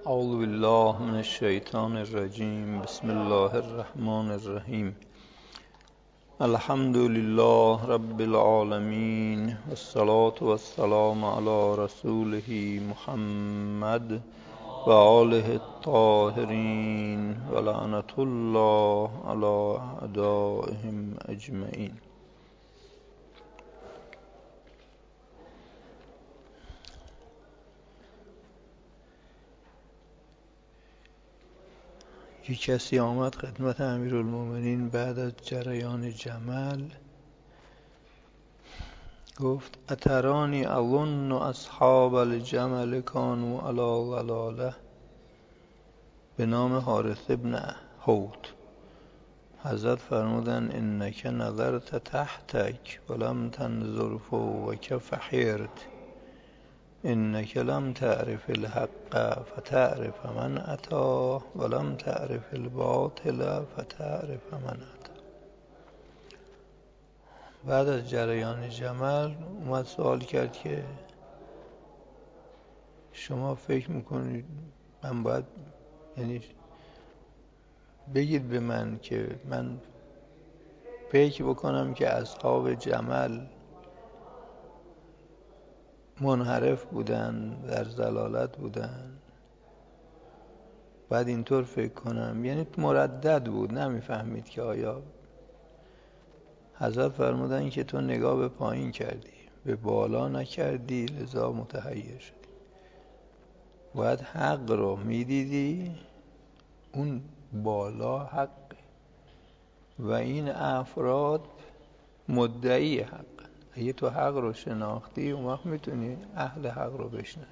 اعوذ بالله من الشیطان الرجیم. بسم الله الرحمن الرحیم. الحمد لله رب العالمین والصلاة والسلام علی رسوله محمد و آله الطاهرین و لعنة الله علی اعدائهم اجمعین. یک کسی آمد خدمت امیرالمومنین بعد از جریان جمل، گفت اترانی اظن اصحاب الجمل کانوا علی ضلاله، به نام حارث ابن حوت. حضرت فرمودن انک نظرت تحتک ولم تنظر فوقک فحرت، انک لم تعرف الحق فتعرف من اتاه ولم تعرف الباطل فتعرف من اتاه. بعد از جریان جمل اومد سوال کرد که شما فکر میکنید من باید، یعنی بگید به من که من فکر بکنم که اصحاب جمل منحرف بودن، در ضلالت بودن، بعد اینطور فکر کنم؟ یعنی مردد بود، نمیفهمید که آیا. حضرت فرمودن که تو نگاه به پایین کردی، به بالا نکردی، لذا متحیر شدی. باید حق رو میدیدی، اون بالا حق و این افراد مدعی حق. اگه تو حق رو شناختی اون وقت میتونی اهل حق رو بشناسی.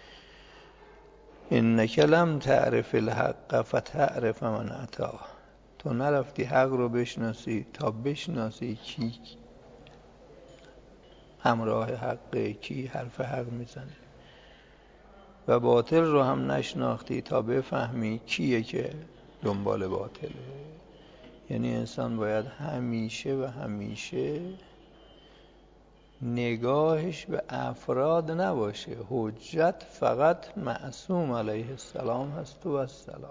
انک لم تعرف الحق فتعرف من اتاه. تو نرفتی حق رو بشناسی تا بشناسی کی همراه حقه، کی حرف حق میزنه، و باطل رو هم نشناختی تا بفهمی کیه که دنبال باطله. یعنی انسان باید همیشه و همیشه نگاهش به افراد نباشه. حجت فقط معصوم علیه السلام هست و السلام.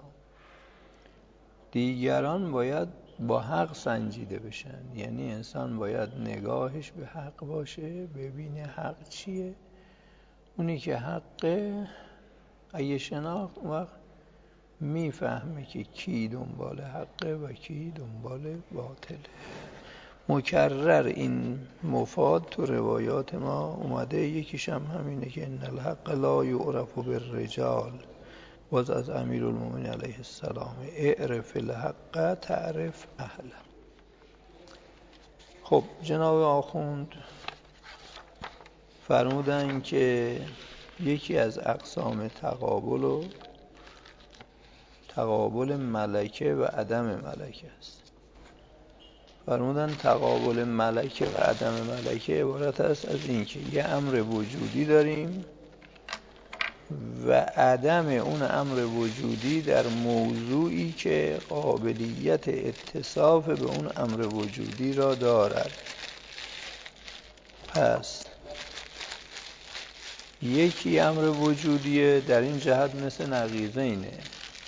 دیگران باید با حق سنجیده بشن. یعنی انسان باید نگاهش به حق باشه، ببینه حق چیه. اونی که حقه اگه شناخت اون وقت میفهمه که کی دنبال حقه و کی دنبال باطله. مکرر این مفاد تو روایات ما اومده. یکیش هم همینه که ان الحق لا یعرف بالرجال. باز از امیرالمومنین علیه السلام اعرف الحق تعرف اهله. خب جناب آخوند فرمودن که یکی از اقسام تقابل ملکه و عدم ملکه است. فرمودن تقابل ملکه و عدم ملکه عبارت است از این که یه امر وجودی داریم و عدم اون امر وجودی در موضوعی که قابلیت اتصاف به اون امر وجودی را دارد. پس یکی امر وجودیه در این جهت مثل نقیضینه،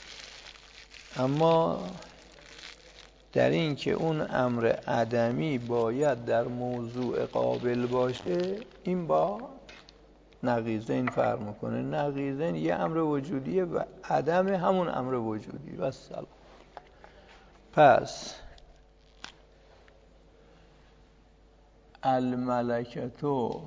اما در این که اون امر عدمی باید در موضوع قابل باشه، این با نقیضین فرق میکنه. نقیضین یه امر وجودیه و عدم همون امر وجودی و السلام. پس الملکتو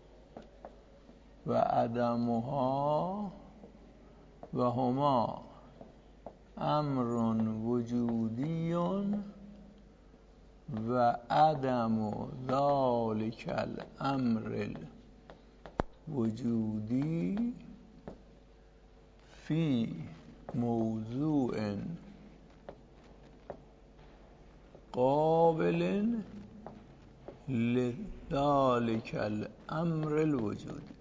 و عدمها و هما امر وجودی و عدم ذلک الامر الوجودی فی موضوع قابل لذلک الامر الوجودی.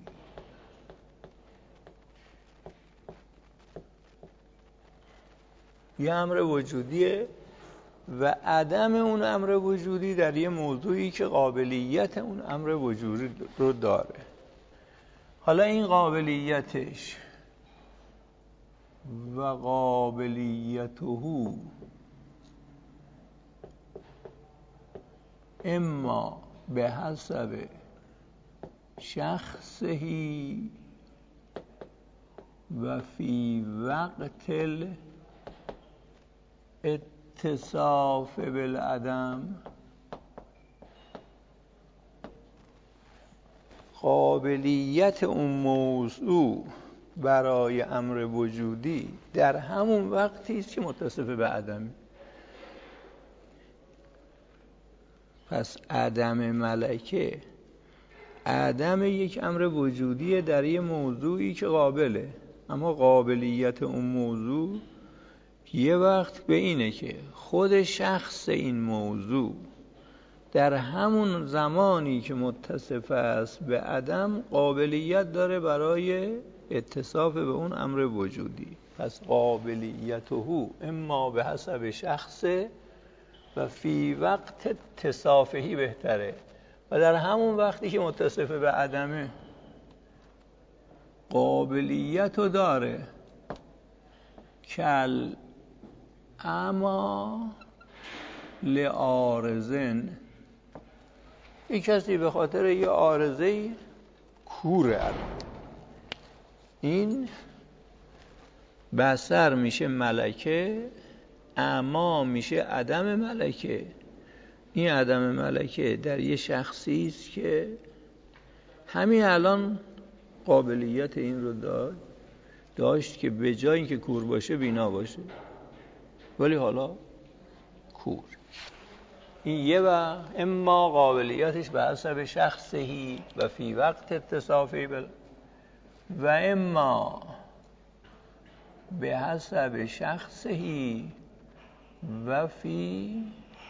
یه امر وجودیه و عدم اون امر وجودی در یه موضوعی که قابلیت اون امر وجودی رو داره. حالا این قابلیتش و قابلیته اما به حسب شخصه و فی وقت الاتصاف بالعدم. قابلیت اون موضوع برای امر وجودی در همون وقتی است که متصف به عدم. پس عدم ملکه عدم یک امر وجودیه در یه موضوعی که قابله، اما قابلیت اون موضوع یه وقت به اینه که خود شخص این موضوع در همون زمانی که متصف است به عدم قابلیت داره برای اتصاف به اون امر وجودی. پس قابلیته اما به حسب شخصه و فی وقت اتصافهی بهتره، و در همون وقتی که متصف به عدمه قابلیت رو داره. کل اما لعارضن، یک کسی به خاطر یه عارضه‌ای کوره، این بصر میشه ملکه، اما میشه عدم ملکه. این عدم ملکه در یه شخصی است که همین الان قابلیت این رو داشت که به جای اینکه کور باشه بینا باشه، ولی حالا کور. این یه و اما قابلیتش به حسب شخصی و فی وقت اتصافی و اما به حسب شخصی و فی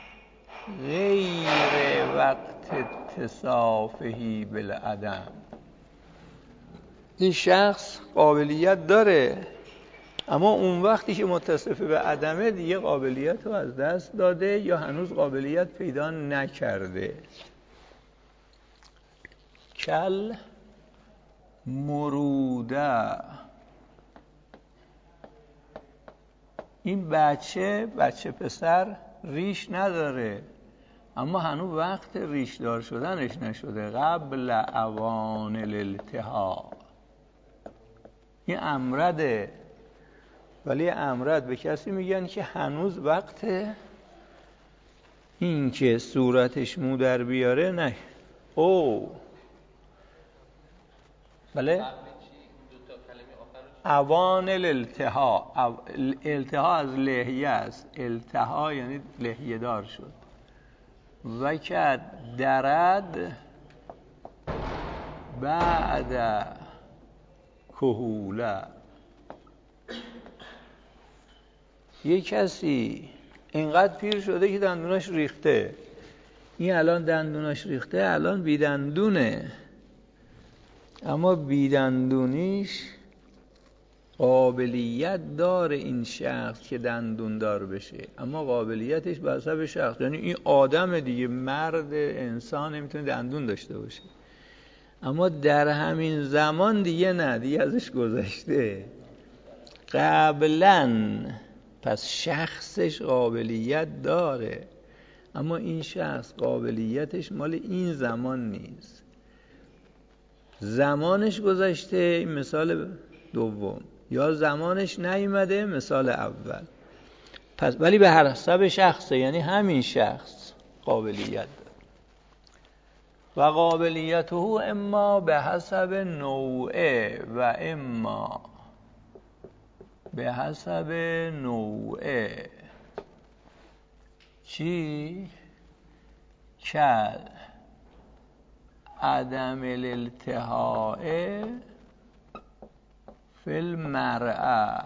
غیر وقت اتصافی بالعدم. این شخص قابلیت داره، اما اون وقتی که متصف به عدمه دیگه قابلیت رو از دست داده یا هنوز قابلیت پیدا نکرده. کل مروده، این بچه پسر ریش نداره، اما هنوز وقت ریش دار شدنش نشده. قبل اوان الالتها، این امرده، ولی امرد به کسی میگن که هنوز وقت این که صورتش مو در بیاره نه. او بله، اوان الالتها. التها از لحیه است، التها یعنی لحیه دار شد. و که درد بعد کهوله، یه کسی اینقدر پیر شده که دندوناش ریخته. این الان دندوناش ریخته، الان بیدندونه، اما بیدندونیش قابلیت داره این شخص که دندون دار بشه، اما قابلیتش به حسب شخص. یعنی این آدم دیگه، مرد انسان نمیتونه دندون داشته باشه، اما در همین زمان دیگه نه، دیگه ازش گذشته قبلاً. پس شخصش قابلیت داره، اما این شخص قابلیتش مال این زمان نیست، زمانش گذشته. این مثال دوم. یا زمانش نیومده، مثال اول. پس ولی به هر حسب شخصه، یعنی همین شخص قابلیت داره. و قابلیته اما به حسب نوعه و اما به حسب نوعه. چی؟ کل عدم الالتهاء فی المرأة،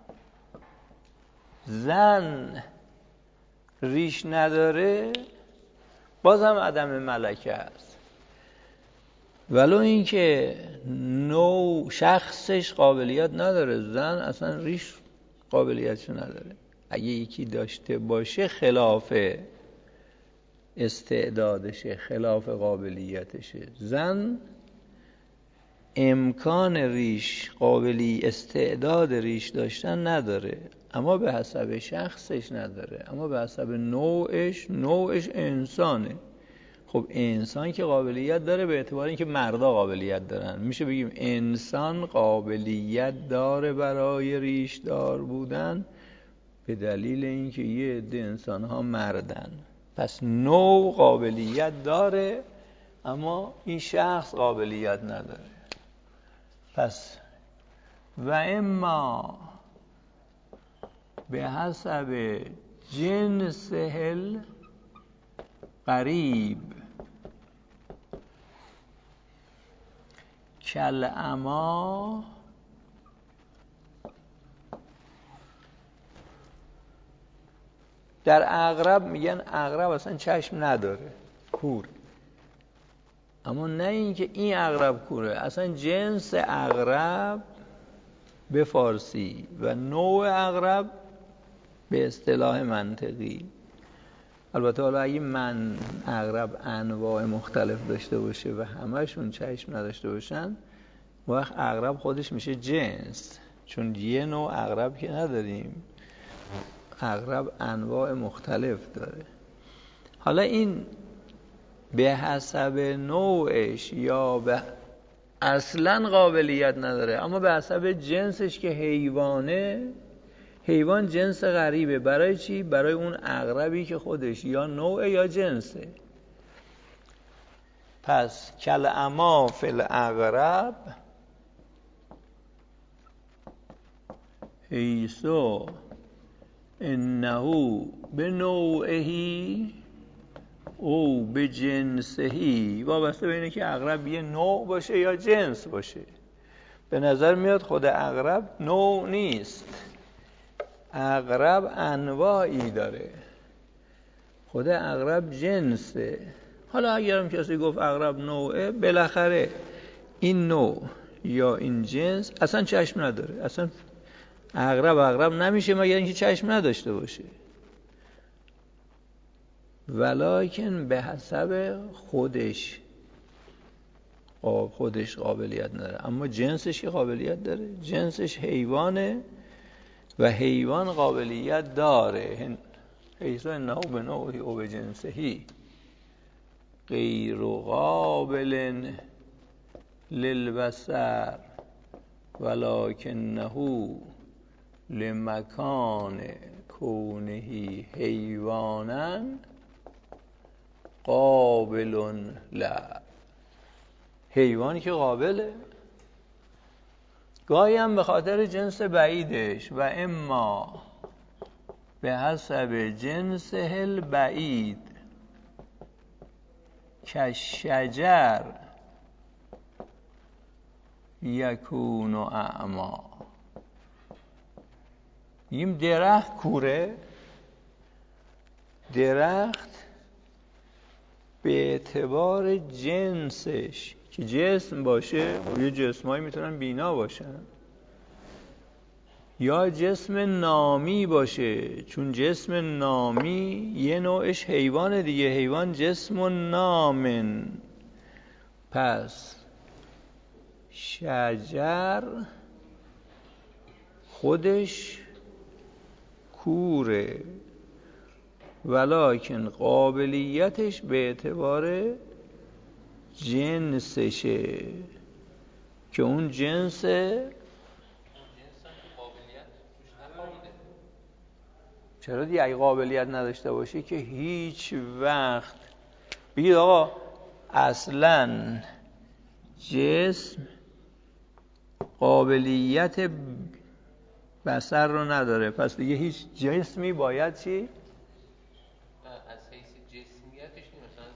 زن ریش نداره بازم عدم ملکه است، ولو این که نوع شخصش قابلیت نداره. زن اصلا ریش قابلیتشو نداره. اگه یکی داشته باشه خلاف استعدادشه، خلاف قابلیتشه. زن امکان ریش، استعداد ریش داشتن نداره، اما به حسب شخصش نداره، اما به حسب نوعش انسانه. خب انسان که قابلیت داره به اعتبار اینکه مردا قابلیت دارن، میشه بگیم انسان قابلیت داره برای ریش دار بودن به دلیل اینکه یه عده انسان ها مردن. پس نوع قابلیت داره اما این شخص قابلیت نداره. پس و اما به حسب جنسه القریب کالعمی در عقرب میگن عقرب اصلا چشم نداره، کور. اما نه اینکه این عقرب کوره، اصلا جنس عقرب به فارسی و نوع عقرب به اصطلاح منطقی. البته حالا اگه عقرب انواع مختلف داشته باشه و همه‌شون چشم نداشته باشن، وقت عقرب خودش میشه جنس، چون یه نوع عقرب که نداریم، عقرب انواع مختلف داره. حالا این به حسب نوعش یا به اصلا قابلیت نداره، اما به حسب جنسش که حیوانه، حیوان جنس غریبه. برای چی؟ برای اون عقربی که خودش یا نوع یا جنسه. پس کالعمی فی العقرب حیث انه به نوعه او به جنسهی، وابسته به اینه که عقرب یه نوع باشه یا جنس باشه. به نظر میاد خود عقرب نوع نیست، عقرب انواعی داره، خود عقرب جنسه. حالا اگرم کسی گفت عقرب نوعه، بالاخره این نوع یا این جنس اصلا چشم نداره، اصلا عقرب نمیشه مگر اینکه چشم نداشته باشه. ولکن به حسب خودش قابلیت نداره، اما جنسش که قابلیت داره، جنسش حیوانه و حیوان قابلیت داره. حیث انه به نوعه او به جنسهی غیر قابل للبصر ولکنه لمکان کونه حیوانا قابل لا. حیوانی که قابله، گاهی هم به خاطر جنس بعیدش، و اما به حسب جنس البعید که شجر یکون اعما. این درخت کوره، درخت به اعتبار جنسش که جسم باشه، یه جسمایی میتونن بینا باشن، یا جسم نامی باشه، چون جسم نامی یه نوعش حیوان دیگه، حیوان جسم نامن. پس شجر خودش کوره، ولکن قابلیتش به اعتبار جنسشه که اون جنس چرا دیگه اگه قابلیت نداشته باشه که هیچ وقت بگید آقا اصلا جسم قابلیت بصر رو نداره، پس دیگه هیچ جسمی باید چی؟ از حیث جسمیتش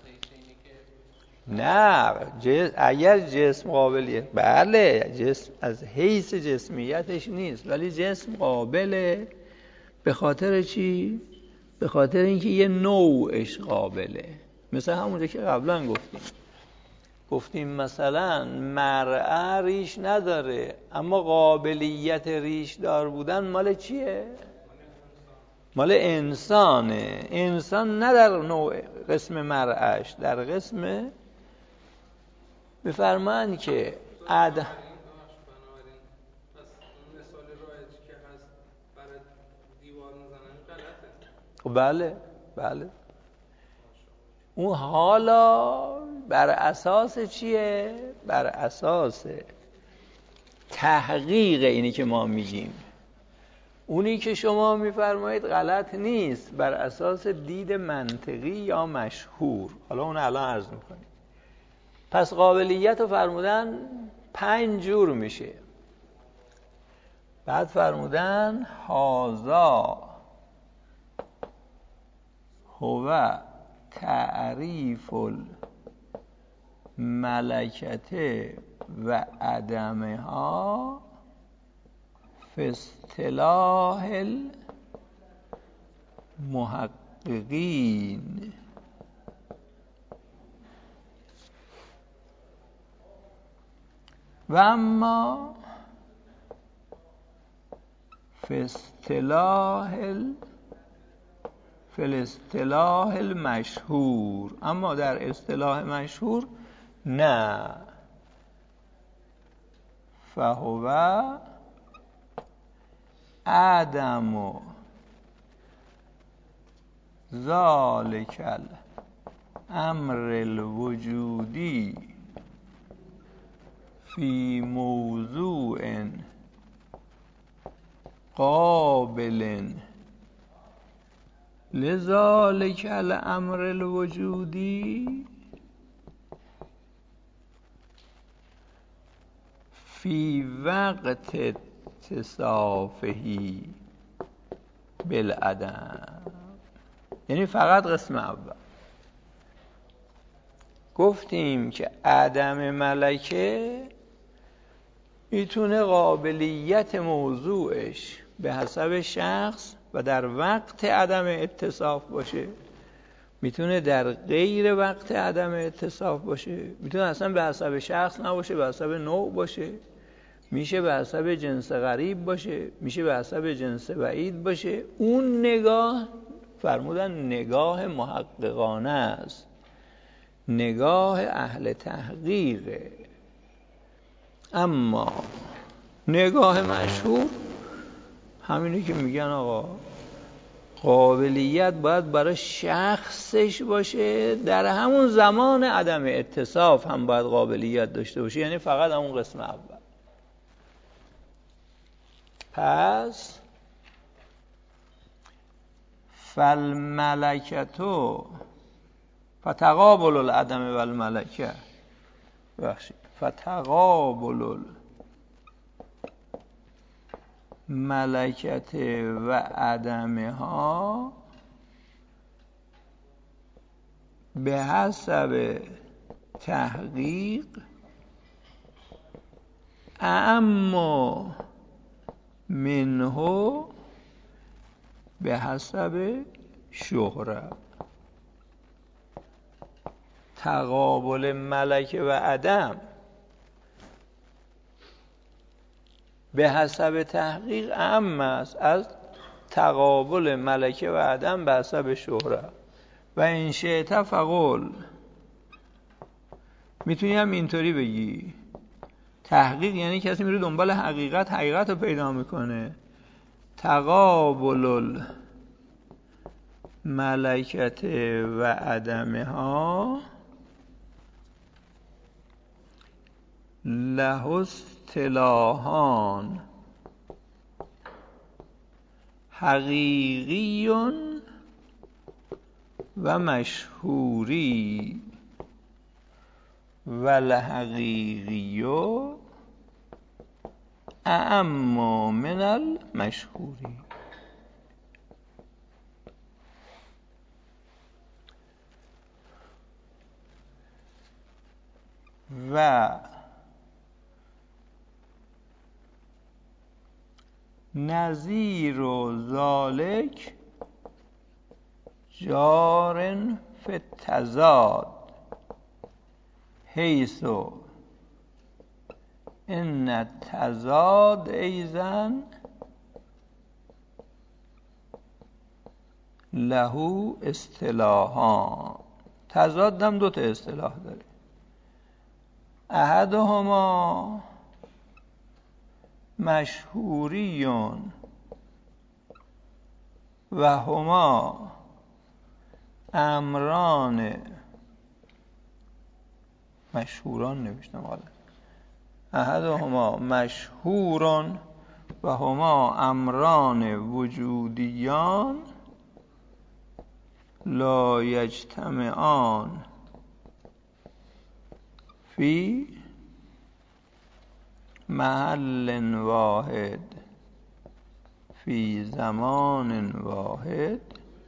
نیست، نه اگر جسم قابلیت، بله جسم از حیث جسمیتش نیست، ولی جسم قابله. به خاطر چی؟ به خاطر اینکه یه نوعش قابله. مثل همونجا که قبلا گفتیم مثلا مرعه ریش نداره، اما قابلیت ریش دار بودن مال چیه؟ مال انسانه. انسان نه در نوع قسم مرعهش، در قسم بفرمایند که بنابراین پس اون مثال رایجی که هست برای دیوار میزنن غلطه. بله اون حالا بر اساس چیه؟ بر اساس تحقیق اینی که ما میگیم. اونی که شما میفرمایید غلط نیست، بر اساس دید منطقی یا مشهور. حالا اون الان عرض میکنیم. پس قابلیت رو فرمودن 5 جور میشه. بعد فرمودن هازا هو تعریف الملکته و عدمها فی اصطلاح المحققین. و اما فی الاصطلاح المشهور، اما در اصطلاح مشهور نه. فهو عدم ذالک الامر الوجودی فی موضوع قابل لذالک الامر الوجودی فی وقت اتصافه بالعدم. یعنی فقط قسم اول گفتیم که عدم ملکه میتونه قابلیت موضوعش به حسب شخص و در وقت عدم اتصاف باشه، میتونه در غیر وقت عدم اتصاف باشه، میتونه اصلا به حسب شخص نباشه، به حسب نوع باشه، میشه به حسب جنس غریب باشه، میشه به حسب جنس بعید باشه. اون نگاه فرمودن نگاه محققانه است، نگاه اهل تحقیقه. اما نگاه مشهور همینه که میگن آقا قابلیت باید برای شخصش باشه، در همون زمان عدم اتصاف هم باید قابلیت داشته باشه، یعنی فقط همون قسم اول. پس فالملکتو فتقابل العدم و الملکه فتقابل الملکت و عدمها به حسب تحقیق اما منه به حسب شهرت. تقابل ملکه و عدم به حسب تحقیق اعم است از تقابل ملکه و عدم به حسب شهرت. و این شئت فقل، میتونی هم اینطوری بگی تحقیق یعنی کسی میره دنبال حقیقت، حقیقت رو پیدا میکنه. تقابل الملکت و عدمها له اصطلاحان حقیقی و مشهوری و الحقیقی اعم من المشهوری. و نظیر ذالک جار فی التضاد حیث ان التضاد ایضا له اصطلاحان. تضاد هم 2 تا اصطلاح داره. احدهما مشهوریون و هما امران، مشهوران نوشتم حالا، احدهما مشهورون و هما امران وجودیان لا یجتمعان فی محل واحد فی زمان واحد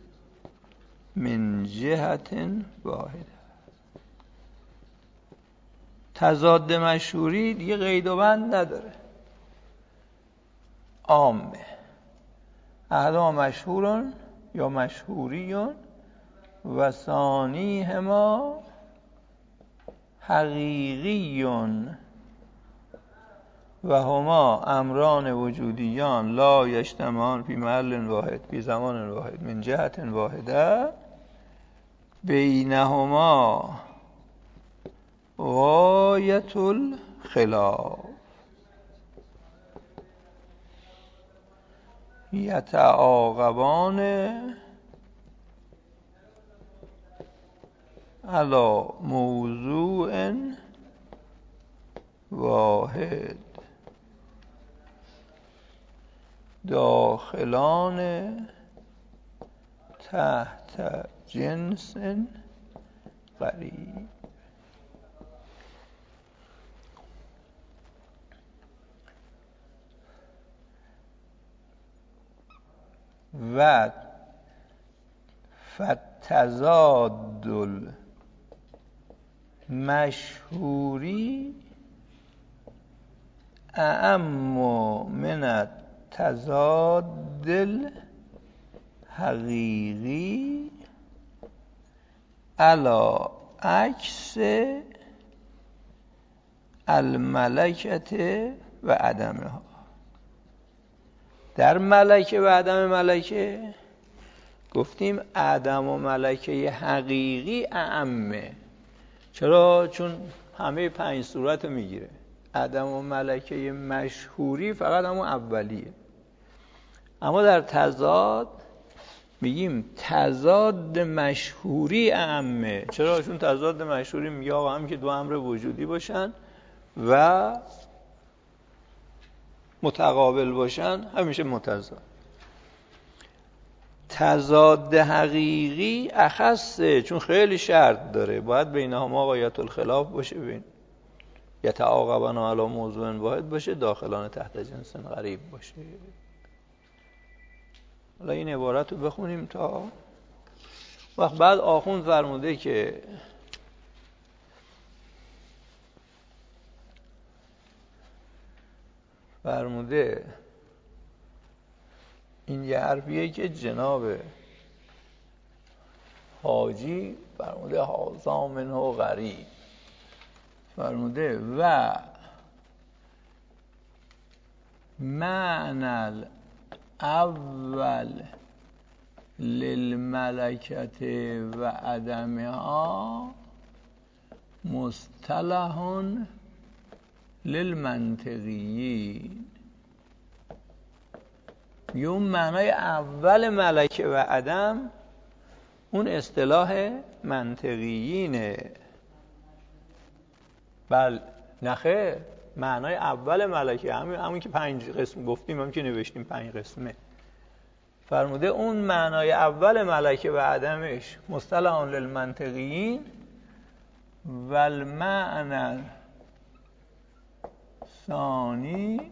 من جهت واحد. تضاد مشهوری دیگه قید و بند نداره، عامه. احدهما مشهورون یا مشهوریون و ثانیهما حقیقیون و هما امران وجودیان لا یجتمعان فی محل واحد فی زمان واحد من جهت واحده بینهما غایت الخلاف یتعاقبان علی موضوع واحد داخلان تحت جنس قریب. و فتضاد المشهوری اعم من التضاد الحقیقی علی عکس الملکه و عدمها. در ملکه و عدم ملکه گفتیم عدم و ملکه حقیقی اعمه. چرا؟ چون همه 5 صورت رو میگیره. عدم و ملکه مشهوری فقط همون اولیه. اما در تضاد میگیم تضاد مشهوری اعمه. چرا؟ چون تضاد مشهوری میگه آقا هم که دو امر وجودی باشن و متقابل باشن همیشه متضاد. تضاد حقیقی اخصه، چون خیلی شرط داره، باید بینهما غایت الخلاف باشه، بین یتعاقبان علی موضوع واحد باشه، داخلان تحت جنس قریب باشه. حالا این عبارت رو بخونیم تا وقت بعد. آخوند فرموده که این یه حرفیه که جناب حاجی فرموده هذا منه غریب، فرموده و معنی الاول للملکه و عدمها مصطلح للمنطقیین. اون معنای اول ملکه و عدم اون اصطلاح منطقیینه. بل نخیر، معنای اول ملکه همون که 5 قسم گفتیم، همون که نوشتیم 5 قسمه. فرموده اون معنای اول ملکه و عدمش مصطلح للمنطقیین و المعنی ثانی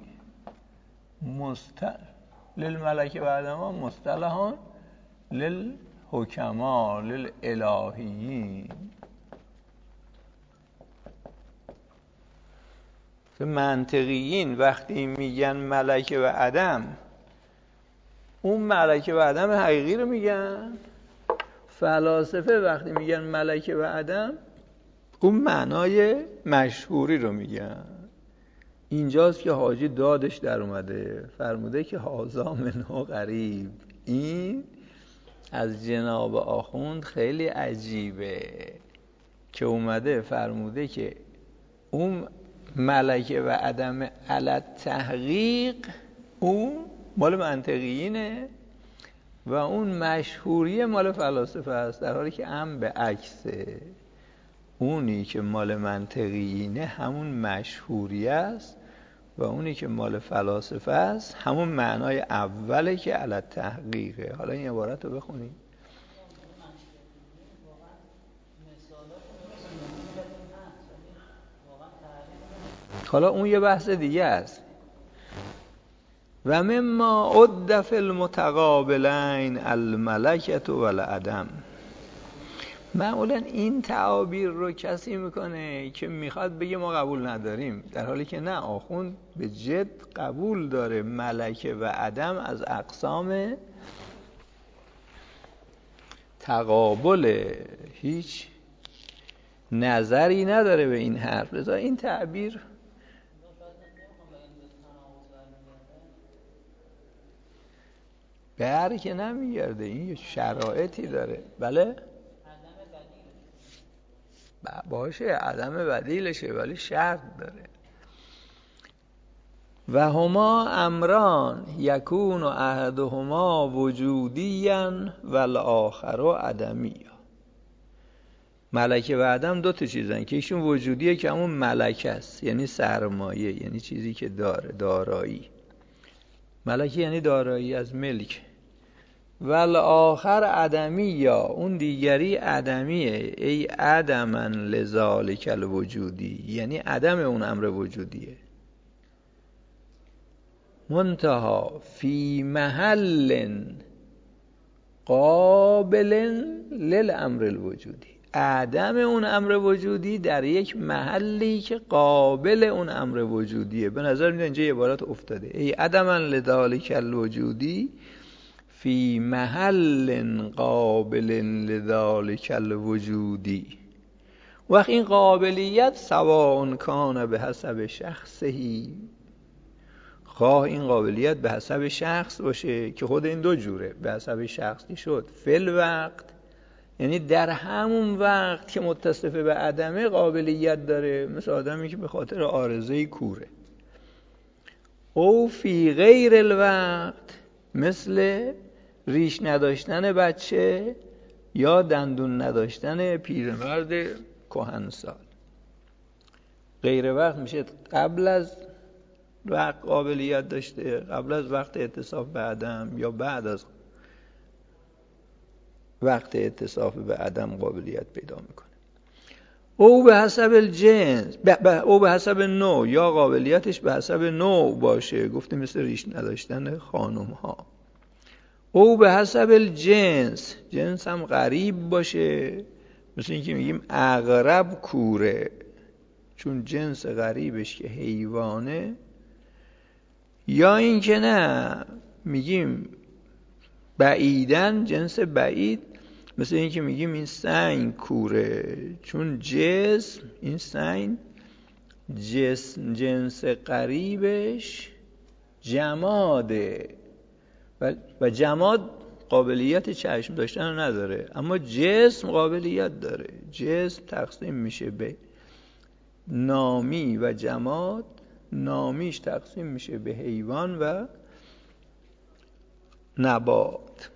للملکه و عدمها مصطلح للحکما للالهیین. منطقیین وقتی میگن ملکه و عدم، اون ملکه و عدم حقیقی رو میگن. فلاسفه وقتی میگن ملکه و عدم، اون معنای مشهوری رو میگن. اینجاست که حاجی دادش در اومده، فرموده که هذا منه غریب. این از جناب آخوند خیلی عجیبه که اومده فرموده که اون ملکه و عدم علی تحقیق اون مال منطقیینه و اون مشهوری مال فلاسفه است، در حالی که هم به عکسه. اونی که مال منطقیینه همون مشهوری است و اونی که مال فلاسفه است همون معنای اوله که علی تحقیقه. حالا این عبارت رو بخونیم. حالا اون یه بحث دیگه است. و مما عد فی المتقابلین الملکة و العدم. معمولا این تعابیر رو کسی میکنه که میخواد بگه ما قبول نداریم، در حالی که نه، آخوند به جد قبول داره ملکه و عدم از اقسام تقابل، هیچ نظری نداره به این حرف. لذا این تعبیر بر که نمیگرده، این شرایطی داره. بله باشه عدم بدیلشه ولی شرط داره. و هما امران یکون احدهما وجودیاً و الاخر عدمی. ملکه و عدم دو تا چیزن که ایشون وجودیه که همون ملکه است، یعنی سرمایه، یعنی چیزی که داره، دارایی. ملکه یعنی دارایی از ملک. و الاخر عدمی، یا اون دیگری عدمیه. ای عدمن لذالک الوجودی، یعنی عدم اون امر وجودیه. منتها فی محل قابل للامر الوجودی، عدم اون امر وجودی در یک محلی که قابل اون امر وجودیه. به نظر میاد اینجا عبارت افتاده ای عدمن لذالک الوجودی فی محل قابل لذالک الوجودی. وقت این قابلیت سواء کان به حسب شخصی، خواه این قابلیت به حسب شخص باشه که خود این دو جوره، به حسب شخصی شد فل وقت، یعنی در همون وقت که متصف به عدمه قابلیت داره، مثل آدمی که به خاطر عارضه کوره. او فی غیر الوقت، مثل ریش نداشتن بچه یا دندون نداشتن پیرمرد کهنسال. غیر وقت میشه قبل از وقت قابلیت داشته، قبل از وقت اتصاف به عدم، یا بعد از وقت اتصاف به عدم قابلیت پیدا میکنه. او به حسب الجنس، او به حسب نوع، یا قابلیتش به حسب نوع باشه، گفته مثل ریش نداشتن خانم ها. او به حسب الجنس، جنس هم غریب باشه، مثل اینکه میگیم عقرب کوره، چون جنس غریبش که حیوانه. یا اینکه نه، میگیم بعیدن، جنس بعید، مثل اینکه میگیم این سنگ کوره، چون جسم، این سنگ جنس قریبش جماده و جماد قابلیت چشم داشتن نداره، اما جسم قابلیت داره. جسم تقسیم میشه به نامی و جماد. نامیش تقسیم میشه به حیوان و نبات.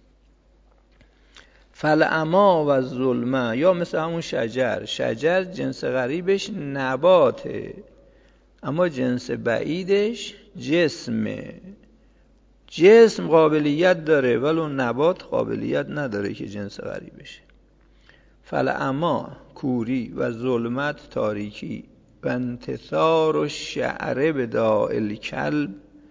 فالعما و ظلمه، یا مثل همون شجر. شجر جنس غریبش نباته، اما جنس بعیدش جسمه. جسم قابلیت داره ولو نبات قابلیت نداره که جنس غریبشه. فالعما کوری و ظلمت تاریکی و انتثار الشعر بداء الکلب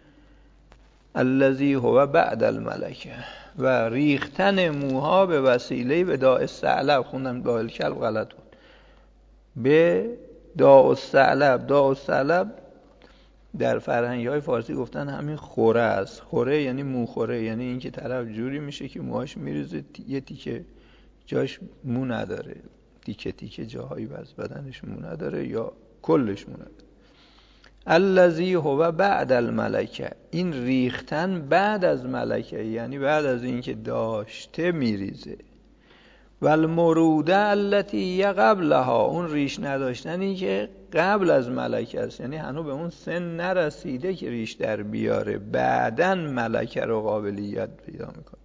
الذی هو بعد الملکه، و ریختن موها به وسیله بداء الثعلب. خوندم داء الکلب غلط بود، به داء الثعلب. داء الثعلب در فرهنگ‌های فارسی گفتن همین خوره است. خوره یعنی موخوره، یعنی این که طرف جوری میشه که موهاش میریزه یه تیکه جاش مو نداره، تیکه تیکه جاهایی از بدنش مو نداره یا کلش مو نداره. الذی هو بعد الملکه، این ریختن بعد از ملکه، یعنی بعد از اینکه داشته میریزه. و المروده التي قبلها، اون ریش نداشتنی که قبل از ملکه است، یعنی هنوز به اون سن نرسیده که ریش در بیاره، بعداً ملکه رو قابلیت پیدا میکنه.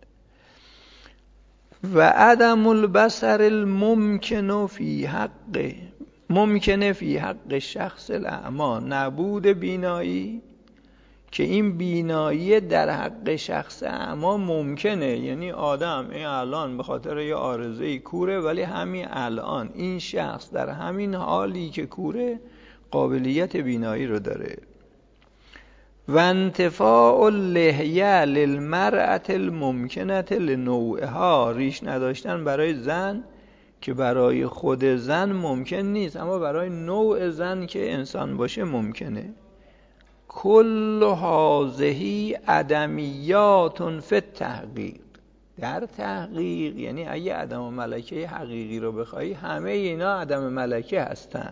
و عدم البصر الممکن فی حق، ممکنه فی حق شخص الاعمی، نبود بینایی که این بینایی در حق شخص اعمی ممکنه. یعنی آدم این الان به خاطر یه عارضه‌ای کوره، ولی همین الان این شخص در همین حالی که کوره قابلیت بینایی رو داره. و انتفاع اللحیه للمرأة الممکنه لنوعها، ریش نداشتن برای زن که برای خود زن ممکن نیست، اما برای نوع زن که انسان باشه ممکنه. کل هذه عدمیات فی التحقیق، در تحقیق یعنی اگه عدم و ملکه حقیقی رو بخوایی، همه اینا عدم ملکه هستن.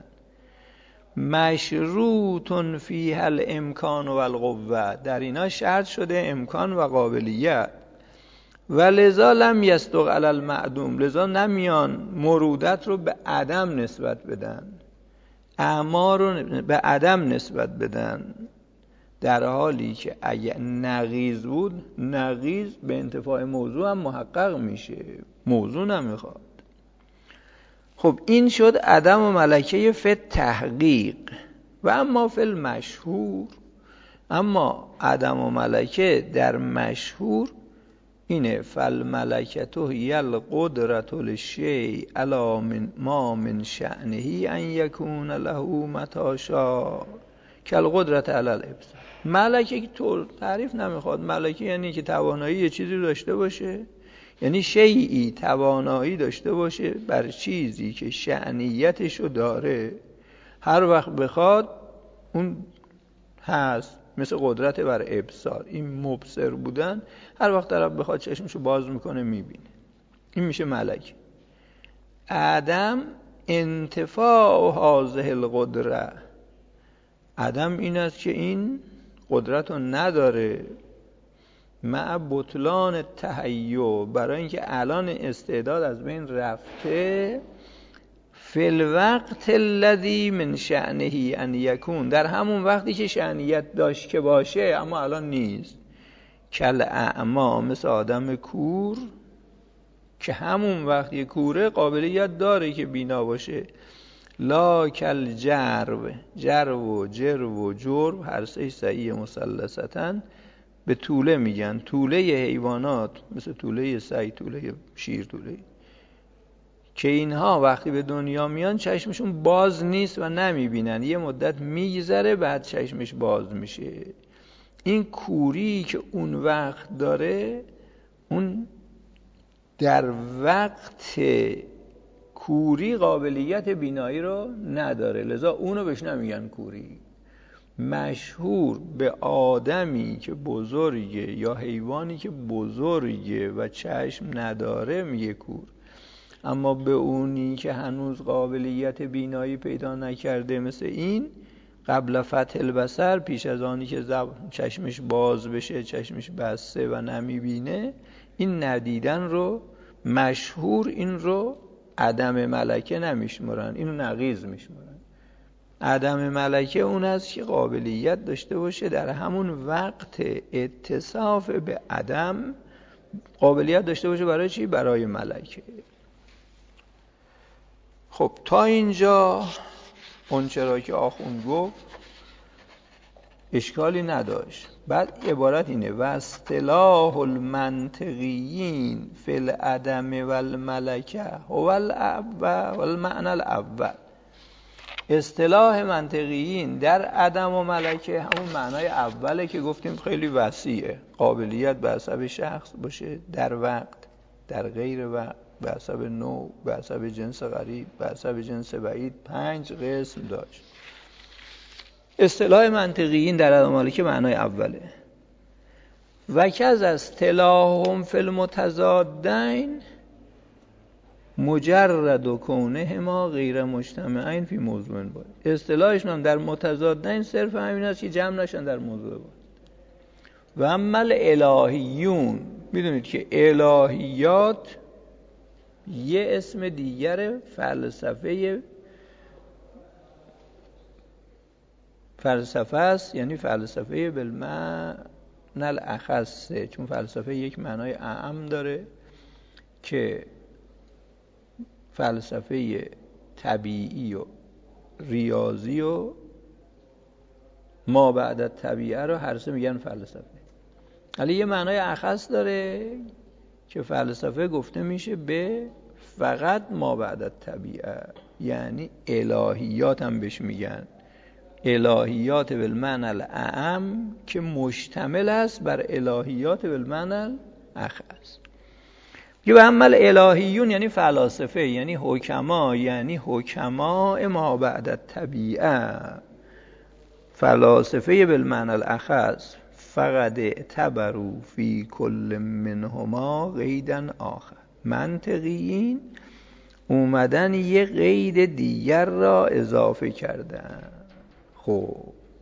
مشروط فیها الامکان و القوه، در اینا شرط شده امکان و قابلیت. و لذا لم یصدق علی المعدوم، لذا نمیان مرودت رو به عدم نسبت بدن، اعما رو به عدم نسبت بدن، در حالی که اگه نقیض بود، نقیض به انتفاع موضوع هم محقق میشه، موضوع نمیخواد. خب این شد عدم و ملکه فی تحقیق. و اما فی المشهور، اما عدم و ملکه در مشهور اینه، فالملکه هی القدرة للشیء علی ما من شأنه ان یکون له متی شاء کالقدرة علی الابصار. ملکه که طور تعریف نمیخواد، ملکه یعنی که توانایی یه چیزی رو داشته باشه، یعنی شیئی توانایی داشته باشه بر چیزی که شأنیتشو داره، هر وقت بخواد اون هست. مثل قدرت بر ابصار، این مبصر بودن، هر وقت طرف بخواد چشمشو باز میکنه میبینه، این میشه ملکه. عدم انتفاع هذه القدره، عدم این است که این قدرت رو نداره، مع بطلان تهیع، برای اینکه الان استعداد از بین رفته، فی الوقت الذی من شأنه ان یکون، در همون وقتی که شأنیت داشت که باشه اما الان نیست. کل اعما، مثل آدم کور که همون وقتی کوره قابلیت داره که بینا باشه. لا کل جرو، جرو و جرو و جرو هر سه صحیح مثلثتن به طوله میگن، طوله حیوانات مثل طوله سگ، طوله شیر، طوله که اینها وقتی به دنیا میان چشمشون باز نیست و نمیبینن، یه مدت میگذره بعد چشمش باز میشه. این کوری که اون وقت داره، اون در وقت کوری قابلیت بینایی رو نداره، لذا اونو بهش نمیگن کوری. مشهور به آدمی که بزرگه یا حیوانی که بزرگه و چشم نداره میگه کور، اما به اونی که هنوز قابلیت بینایی پیدا نکرده، مثل این قبل فتح البصر، پیش از آنی که چشمش باز بشه چشمش بسته و نمیبینه، این ندیدن رو مشهور، این رو عدم ملکه نمیشمرن، اینو نقیض میشمرن. عدم ملکه اون است که قابلیت داشته باشه در همون وقت اتصاف به عدم قابلیت داشته باشه. برای چی؟ برای ملکه. خب تا اینجا اون چرا که آخوند گفت اشکالی نداشت. بعد عبارت اینه: و اصطلاح المنطقیین فی العدم و الملکه هو الاول و المعنى الاول. اصطلاح منطقیین در عدم و ملکه همون معنای اوله که گفتیم خیلی وسیعه، قابلیت به حسب شخص باشه، در وقت، در غیر وقت، به حسب نوع، به حسب جنس غریب، به حسب جنس بعید، 5 قسم داشت. اصطلاح منطقیین در عدم و ملکه معنای اوله. و کز اصطلاحهم فی المتضادین مجرد و کونهما غیر مجتمعین فی موضوع باید. اصطلاحشون هم در متضادین صرف همین است که جمع نشن در موضوع باید. و اما الالهیون، میدونید که الهیات یه اسم دیگر فلسفه فلسفه است، یعنی فلسفه بالمعنی الاخص، چون فلسفه یک معنای اعم داره که فلسفه طبیعی و ریاضی و ما بعد الطبیعه رو هر سه میگن فلسفه. ولی یه معنای اخص داره که فلسفه گفته میشه به فقط ما بعد الطبیعه، یعنی الهیات هم بهش میگن، الهیات بالمعنی الاعم که مشتمل است بر الهیات بالمعنی الاخص. که به عمل الهیون یعنی فلاسفه، یعنی حکما، یعنی حکماء ما بعد الطبیعه. فلاسفه بالمعنی الاخص فقط اعتبروا فی کل منهما قیدا آخر. منطقیین اومدن یه قید دیگر را اضافه کردن. خب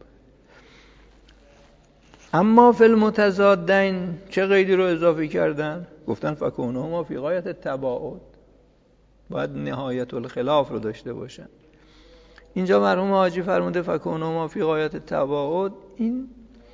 اما فی المتضادین چه قیدی رو اضافه کردن؟ گفتن فکونهما فی غایت التباعد، باید نهایت الخلاف رو داشته باشن. اینجا مرحوم حاجی فرموده فکونهما فی غایت التباعد، این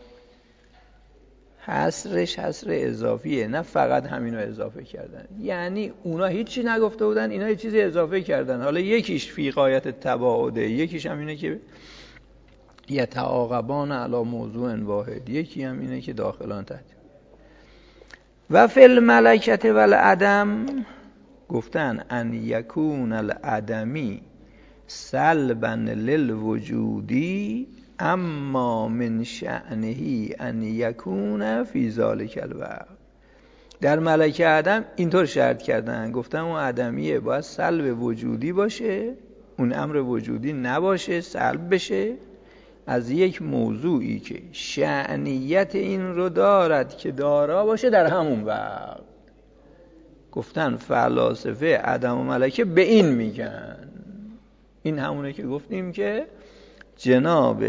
حصرش حصر اضافیه، نه فقط همینو اضافه کردن. یعنی اونا هیچی نگفته بودن، اینا یه چیزی اضافه کردن. حالا یکیش فی غایت التباعده، یکیش هم اینه که یتعاقبان علی موضوع واحد، یکی هم اینه که داخلان تحت. و فی الملکت و العدم گفتن ان یکون العدمی سلبا للوجودی اما من شأنه ان یکون فی ذلک الوقت. در ملکه عدم اینطور شرط کردن، گفتن اون عدمیه باید سلب وجودی باشه، اون امر وجودی نباشه، سلب بشه از یک موضوعی که شأنیت این رو دارد که دارا باشه در همون وقت. گفتن فلاسفه عدم و ملکه به این میگن. این همونه که گفتیم که جناب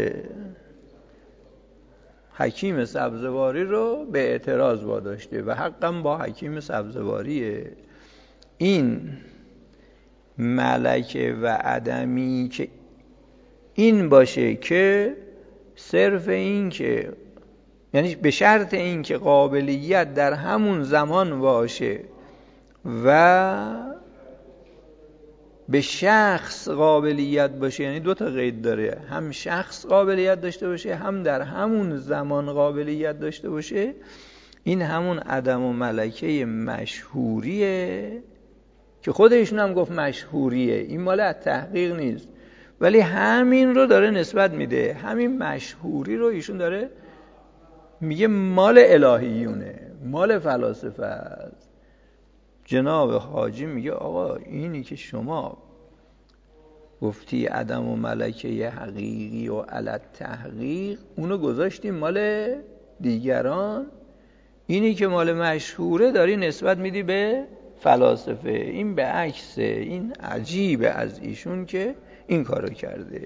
حکیم سبزواری رو به اعتراض واداشته و حقا با حکیم سبزواریه. این ملکه و عدمی که این باشه که صرف این که، یعنی به شرط این که قابلیت در همون زمان باشه و به شخص قابلیت باشه، یعنی دو تا قید داره، هم شخص قابلیت داشته باشه هم در همون زمان قابلیت داشته باشه. این همون عدم و ملکه مشهوریه که خودشون هم گفت مشهوریه، این مال از تحقیق نیست، ولی همین رو داره نسبت میده، همین مشهوری رو ایشون داره میگه مال الهیونه، مال فلاسفه است. جناب حاجی میگه آقا اینی که شما گفتی عدم و ملکه حقیقی و علت تحقیق، اونو گذاشتی مال دیگران، اینی که مال مشهوره داری نسبت میدی به فلاسفه. این به عکسه، این عجیبه از ایشون که این کارو کرده.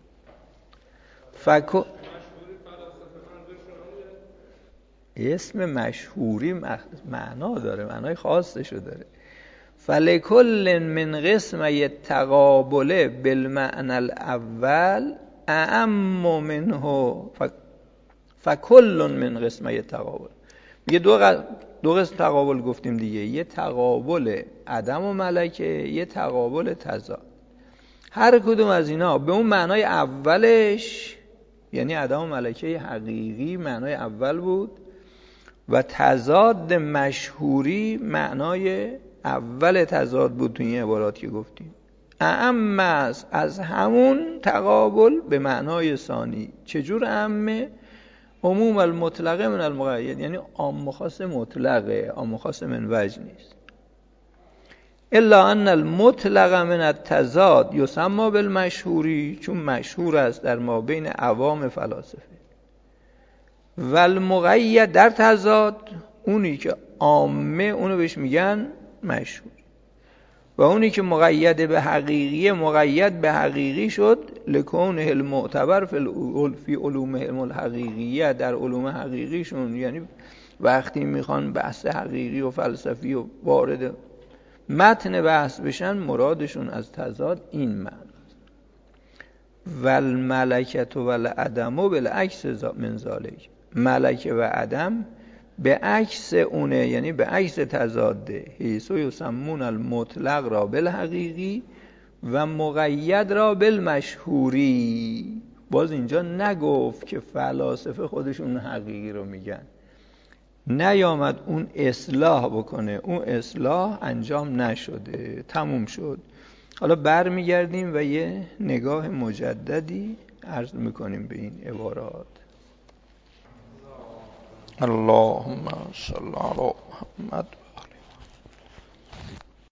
اسم مشهوری معنا داره، معنای خاصشو داره. فلکل من قسمه تقابله بالمعنی الاول اعم منه فکل من قسمه تقابل. میگه دو قسم تقابل گفتیم دیگه، یه تقابل عدم و ملکه، یه تقابل تضاد. هر کدوم از اینا به اون معنای اولش، یعنی عدم و ملکه حقیقی معنای اول بود و تضاد مشهوری معنای اول تضاد بود تو این عبارات که گفتیم. اعم از همون تقابل به معنای ثانی. چجور اعمه؟ عموم المطلقه من المقید، یعنی عام خاص مطلقه، عام خاص من وجه نیست. الا ان المطلق من التضاد یسمى بالمشهوری، چون مشهور است در ما بین عوام فلاسفه. و المقید در تضاد، اونی که عامه اونو بهش میگن مشهور، و اونی که مقید به حقیقی مقید به حقیقی شد لکونه المعتبر فی علومهم الحقیقیه، در علوم حقیقیشون، یعنی وقتی میخوان بحث حقیقی و فلسفی و وارد متن بحث بشن مرادشون از تضاد این معنی. و الملکت و العدم بالعکس من ذالک. ملکه و عدم به عکس اونه، یعنی به عکس تضاده. حیث یسمون المطلق را بالحقیقی و مقید را بالمشهوری. باز اینجا نگفت که فلاسفه خودشون حقیقی رو میگن، نیامد اون اصلاح بکنه، اون اصلاح انجام نشده، تموم شد. حالا برمیگردیم و یه نگاه مجددی عرض میکنیم به این عبارات. اللهم صل علی محمد.